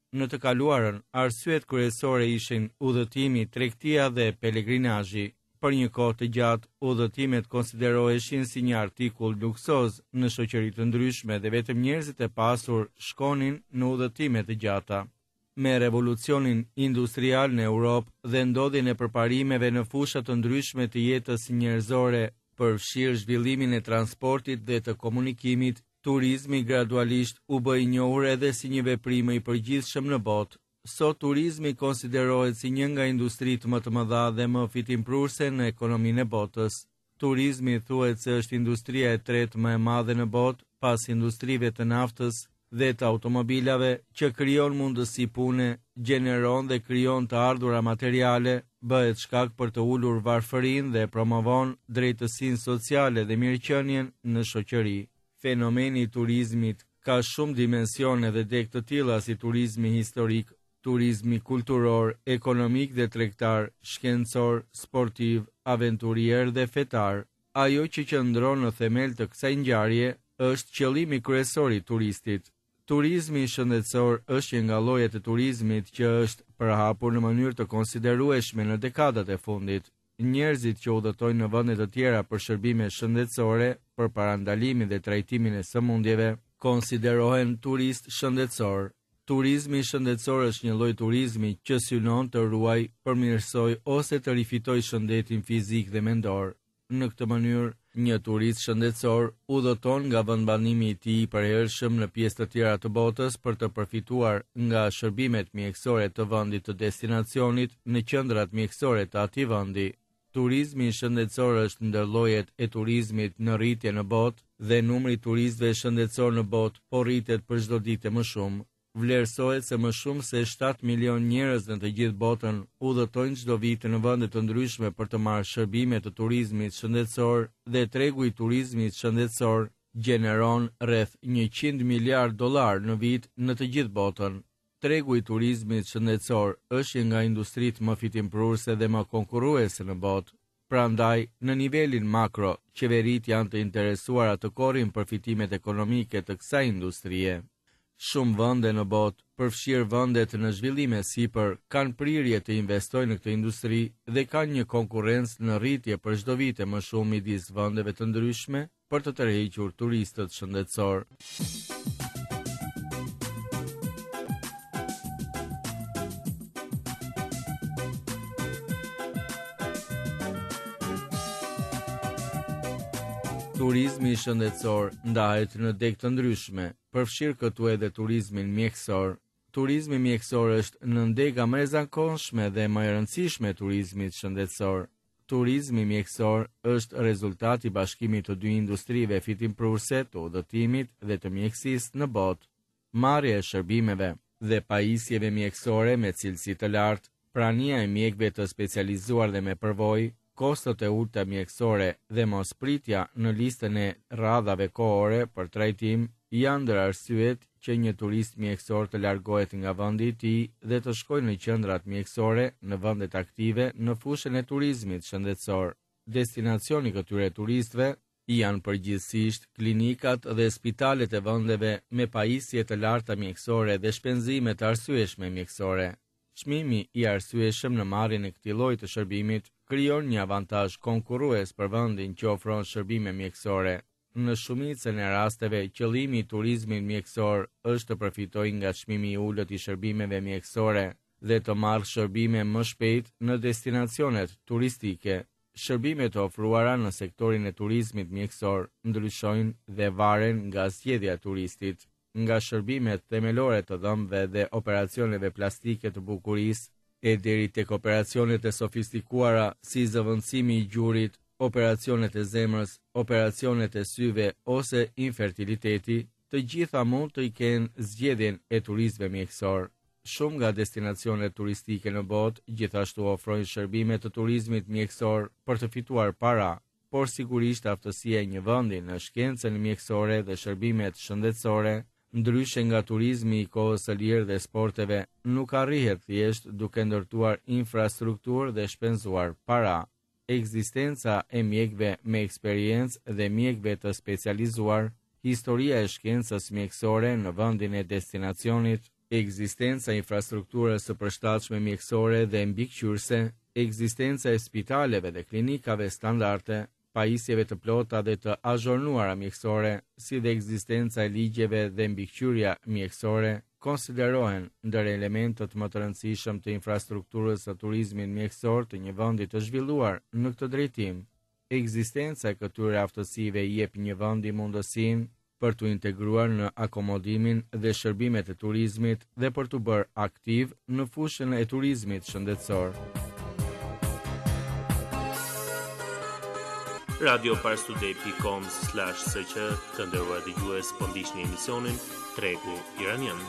F: Në të kaluarën, arsyet kryesore ishin udhëtimi, tregtia dhe pelegrinazhi. Për një kohë të gjatë, udhëtimet konsideroheshin si një artikull luksoz në shoqëri të ndryshme dhe vetëm njerëzit e pasur shkonin në udhëtime të gjata. Me revolucionin industrial në Europë dhe ndodhjen e përparimeve në fusha të ndryshme të jetës njerëzore, përfshirë zhvillimin e transportit dhe të komunikimit, turizmi gradualisht u bë i njohur edhe si një veprim i përgjithshëm në botë. Sot turizmi konsiderohet si një nga industritë më të mëdha dhe më fitimprurse në ekonominë e botës. Turizmi thuhet se është industria e tretë më e madhe në botë pas industrive të naftës dhe të automobilave, që krijon mundësi pune, gjeneron dhe krijon të ardhura materiale, bëhet shkak për të ulur varfërinë dhe promovon drejtësinë sociale dhe mirëqenien në shoqëri. Fenomeni i turizmit ka shumë dimensione dhe deg të tilla si turizmi historik, turizmi kulturor, ekonomik dhe tregtar, shkencor, sportiv, aventurier dhe fetar. Ajo që qëndron në themel të kësaj ngjarje është qëllimi kryesor i turistit. Turizmi shëndetësor është një nga llojet e turizmit që është përhapur në mënyrë të konsiderueshme në dekadat e fundit. Njerëzit që udhëtojnë në vende të tjera për shërbime shëndetësore, për parandalimin dhe trajtimin e sëmundjeve, konsiderohen turist shëndetësor. Turizmi shëndetësor është një lloj turizmi që synon të ruaj, përmirësoj ose të rifitoj shëndetin fizik dhe mendor. Në këtë mënyrë, një turist shëndetësor udhëton nga vendbanimi i tij i përhershëm në pjesë të tjera të botës për të përfituar nga shërbimet mjekësore të vendit të destinacionit në qendrat mjekësore të atij vendi. Turizmi shëndetësor është ndër llojet e turizmit në rritje në botë dhe numri i turistëve shëndetësor në botë po rritet për çdo ditë më shumë. Vlerësohet se më shumë se 7 milion njerëz në të gjithë botën udhëtojnë çdo vit në vende të ndryshme për të marrë shërbime të turizmit shëndetësor dhe tregu i turizmit shëndetësor gjeneron rreth 100 miliard dollar në vit në të gjithë botën. Tregu i turizmit shëndetësor është një nga industritë më fitimprurse dhe më konkurruese në botë. Prandaj, në nivelin makro, qeveritë janë të interesuara të korrin përfitimet ekonomike të kësaj industrie. Shumë vende në botë, përfshirë vendet në zhvillime sipër, kanë prirje të investojnë në këtë industri dhe kanë një konkurrencë në rritje për çdo vit më shumë midis vendeve të ndryshme për të tërhequr turistët shëndetësor. Turizmi shëndetësor ndahet në deg të ndryshme, përfshirë këtu edhe turizmin mjekësor. Turizmi mjekësor është në ndega më e zakonshme dhe më e rëndësishme e turizmit shëndetësor. Turizmi mjekësor është rezultati i bashkimit të dy industrive fitimprurse të udhëtimit dhe të mjekësisë në botë. Marrja e shërbimeve dhe pajisjeve mjekësore me cilësi të lartë, prania e mjekëve të specializuar dhe me përvojë, kostot e ulta mjekësore dhe mospritja në listën e radhave kohore për trajtim janë ndër arsyet që një turist mjekësor të largohet nga vendi i tij dhe të shkojë në qendrat mjekësore në vendet aktive në fushën e turizmit shëndetësor. Destinacioni këtyre turistëve janë përgjithsisht klinikat dhe spitalet e vendeve me pajisje të larta mjekësore dhe shpenzime të arsyeshme mjekësore. Çmimi i arsyeshëm në marrjen e këtij lloji të shërbimit krijon një avantazh konkurrues për vendin që ofron shërbime mjekësore. Në shumicën e rasteve, qëllimi i turizmit mjekësor është të përfitojë nga çmimi i ulët i shërbimeve mjekësore dhe të marrë shërbime më shpejt në destinacionet turistike. Shërbimet e ofruara në sektorin e turizmit mjekësor ndryshojnë dhe varen nga zgjedhja e turistit. Nga shërbimet themelore të dhëmbëve dhe operacioneve plastike të bukurisë, e deri tek operacionet e sofistikuara si zëvendësimi i gjurit, operacionet e zemrës, operacionet e syve ose infertiliteti, të gjitha mund të kenë zgjedhjen e turistëve mjekësor. Shumë nga destinacionet turistike në botë gjithashtu ofrojnë shërbime të turizmit mjekësor për të fituar para, por sigurisht aftësia e një vendi në shkencën mjekësore dhe shërbimet shëndetësore, ndryshe nga turizmi i kohës së lirë dhe sporteve, nuk arrihet thjesht duke ndërtuar infrastrukturë dhe shpenzuar para. Ekzistenca e mjekëve me eksperiencë dhe mjekëve të specializuar, historia e shkencës mjekësore në vendin e destinacionit ekzistenca e infrastrukturës së përshtatshme mjekësore dhe mbikëqyrëse, ekzistenca e spitaleve dhe klinikave standarde, pajisjeve të plota dhe të azhurnuara mjekësore, si dhe ekzistenca e ligjeve dhe mbikëqyrja mjekësore, konsiderohen ndër elementët më të rëndësishëm të infrastrukturës së turizmit mjekësor të një vendi të zhvilluar në këtë drejtim. Ekzistenca e këtyre aftësive i jep një vendi mundësinë për të integruar në akomodimin dhe shërbimet e turizmit dhe për të bërë aktiv në fushën e turizmit shëndetësor.
I: radioparstude.com/sq të nderuar dëgjues, po ndiqni emisionin Tregu Iranian.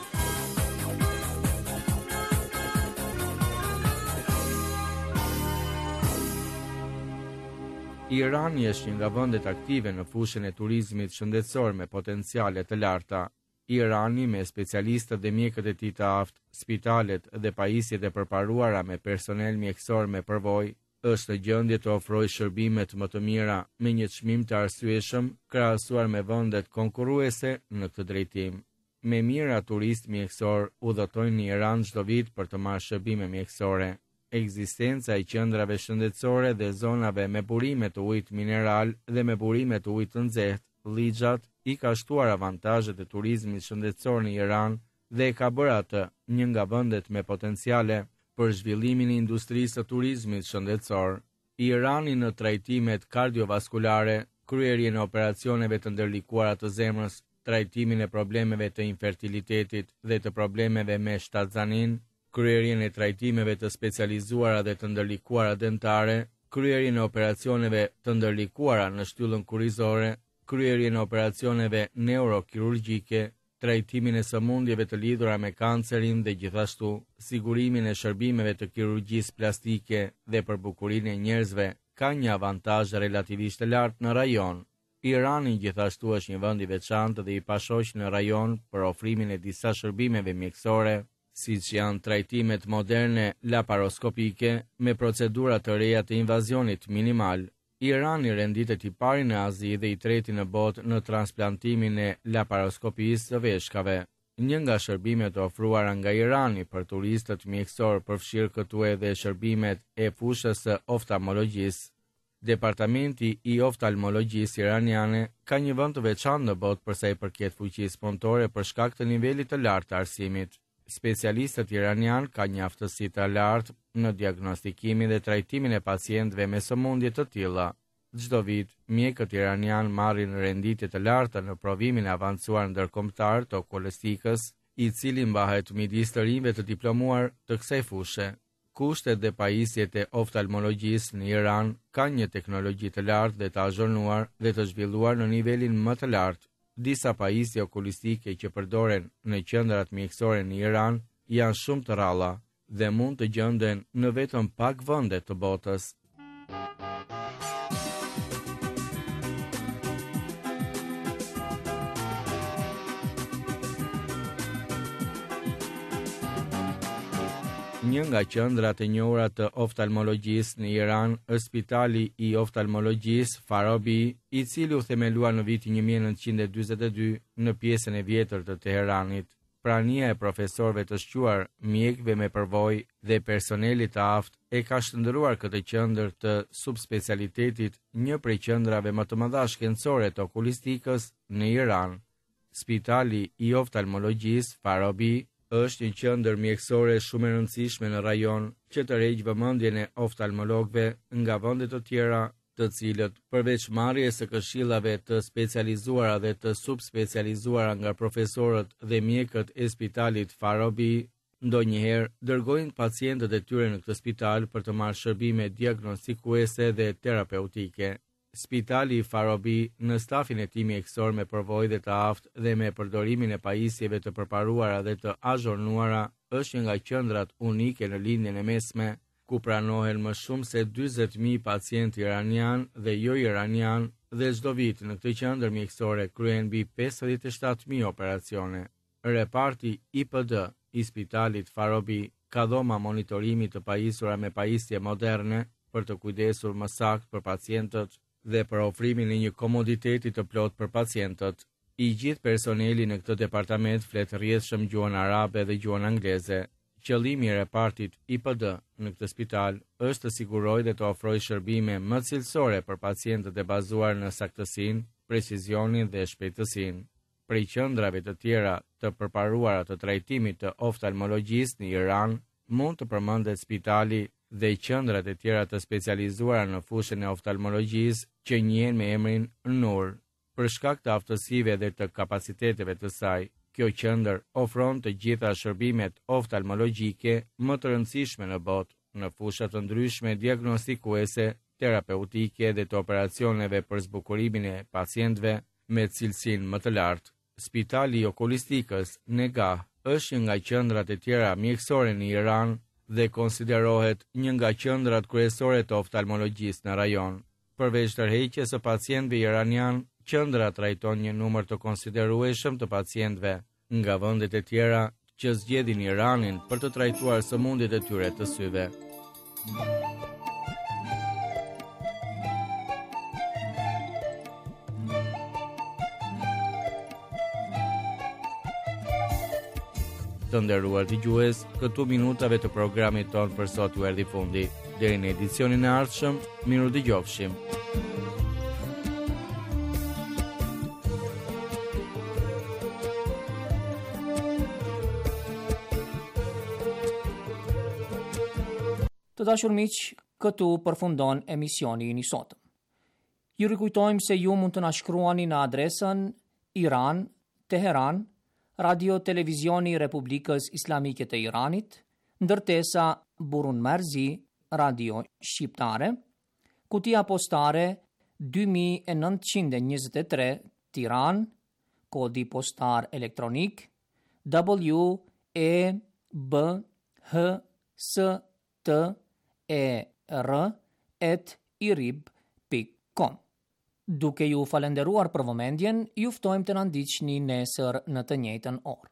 F: Irani është një nga vendet aktive në fushën e turizmit shëndetësor me potenciale të larta. Irani, me specialistët dhe mjekët e tij të aftë, spitalet dhe pajisjet e përparuara me personel mjekësor me përvojë, është në gjendje të ofrojë shërbimet më të mira me një çmim të arsyeshëm krahasuar me vendet konkurruese në këtë drejtim. Me mijëra turistë mjekësor udhëtojnë në Iran çdo vit për të marrë shërbime mjekësore. Ekzistenca e qendrave shëndetësore dhe zonave me burime të ujit mineral dhe me burime të ujit të nxehtë, ligjat i ka shtuar avantazhet e turizmit shëndetësor në Iran dhe e ka bërë atë një nga vendet me potenciale për zhvillimin e industrisë së turizmit shëndetësor. Irani në trajtimet kardiovaskulare, kryerjen e operacioneve të ndërlikuara të zemrës, trajtimin e problemeve të infertilitetit dhe të problemeve me shtatzanin, kryerjen e trajtimeve të specializuara dhe të ndërlikuara dentare, kryerjen e operacioneve të ndërlikuara në shtyllën kurrizore, kryerjen e operacioneve neurokirurgjike, trajtimin e sëmundjeve të lidhura me kancerin dhe gjithashtu sigurimin e shërbimeve të kirurgjisë plastike dhe për bukurinë e njerëzve, ka një avantazh relativisht të lartë në rajon. Irani gjithashtu është një vend i veçantë dhe i pashoq në rajon për ofrimin e disa shërbimeve mjekësore, siç janë trajtimet moderne laparoskopike me procedura të reja të invazionit minimal. Irani renditet i pari në Azi dhe i treti në botë në transplantimin e laparoskopisë së veshkave. Një nga shërbimet ofruara nga Irani për turistët mjekësor përfshirë këtu edhe shërbimet e fushës së oftalmologjisë. Departamenti i oftalmologjisë iraniane ka një vend të veçantë në botë për sa i përket fuqisë punëtore për shkak të nivelit të lartë të arsimit. Specialistët iranian ka një aftësi të lartë në diagnostikimin dhe trajtimin e pacientëve me sëmundje të tilla. Çdo vit, mjekët iranian marrin renditje të larta në provimin e avancuar ndërkombëtar të okulistikës, i cili mbahet midis të rinjve të diplomuar të kësaj fushë. Kushtet dhe pajisjet e oftalmologjisë në Iran kanë një teknologji të lartë dhe të azhurnuar dhe të zhvilluar në nivelin më të lartë. Disa pajisje okulistike që përdoren në qendrat mjekësore në Iran janë shumë të rralla dhe mund të gjenden në vetëm pak vende të botës. Një nga qendrat e njohura të oftalmologjisë në Iran është Spitali i Oftalmologjisë Farabi, i cili u themelua në vitin 1942 në pjesën e vjetër të Teheranit. Prania e profesorëve të shquar, mjekëve me përvojë dhe personelit të aftë e ka shndërruar këtë qendër të subspecialitetit një prej qendrave më të mëdha shkencore të okulistikës në Iran. Spitali i Oftalmologjisë Farabi është një qendër mjekësore shumë e rëndësishme në rajon që tërheq vëmendjen e oftalmologëve nga vende të tjera, të cilët përveç marrjes së këshillave të specializuara dhe të subspecializuara nga profesorët dhe mjekët e Spitalit Farabi, ndonjëherë dërgojnë pacientët e tyre në këtë spital për të marrë shërbime diagnostikuese dhe terapeutike. Spitali Farabi në stafin e tij mjekësor me përvojë dhe të aftë dhe me përdorimin e pajisjeve të përparuara dhe të azhurnuara është një nga qendrat unike në lindjen e mesme, ku pranohen më shumë se 40.000 pacientë iranian dhe jo iranian dhe çdo vit në këtë qendër mjekësore kryhen mbi 57.000 operacione. Reparti IPD i Spitalit Farabi ka dhoma monitorimi të pajisura me pajisje moderne për të kujdesur më saktë për pacientët dhe për ofrimin e një komoditeti të plot për pacientët. I gjithë personeli në këtë departament flet rrjedhshëm gjuhën arabe dhe gjuhën angleze. Qëllimi i repartit IPD në këtë spital është të sigurojë dhe të ofrojë shërbime më cilësore për pacientët e bazuar në saktësinë, precizionin dhe shpejtësinë. Prej qendrave të tjera të përparuara të trajtimit të oftalmologjisë në Iran, mund të përmendet spitali dhe qendrat e tjera të specializuara në fushën e oftalmologjisë që njihen me emrin Nur. Për shkak të aftësive dhe të kapaciteteve të saj, kjo qendër ofron të gjitha shërbimet oftalmologjike më të rëndësishme në botë, në fusha të ndryshme diagnostikuese, terapeutike dhe të operacioneve për zbukurimin e pacientëve me cilësinë më të lartë. Spitali i okulistikës Negah është një nga qendrat e tjera mjekësore në Iran dhe konsiderohet një nga qendrat kryesore të oftalmologjisë në rajon. Përveç tërheqjes së pacientëve iranian, qendra trajton një numër të konsiderueshëm të pacientëve nga vendet e tjera që zgjedhin Iranin për të trajtuar sëmundjet e tyre të syve. Të nderuar dëgjues, këtu minutave të programit ton për sot u erdhi fundi. Deri në edicionin e ardhshëm, miru dëgjofshim.
A: Të dashur miq, këtu përfundon emisioni i sotëm. Ju rikujtojmë se ju mund të na shkruani në adresën Iran, Teheran, Radio Televizioni Republikës Islamike të Iranit, ndërtesa Burun Marzi, Radio Shqiptare, kutia postare 2923 Tiran, kodi postar elektronik WEBHSTER@irib.com. Duke ju falenderuar për vëmendjen, ju ftojmë të na ndiqni nesër në të njëjtën orë.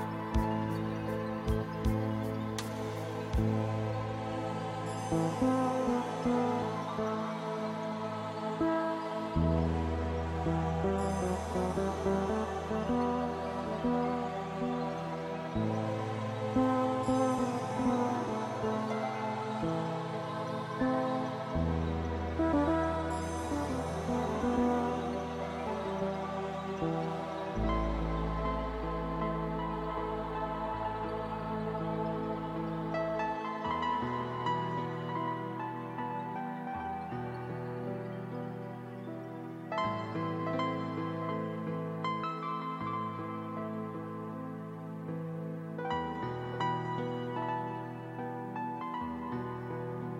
J: Thank you.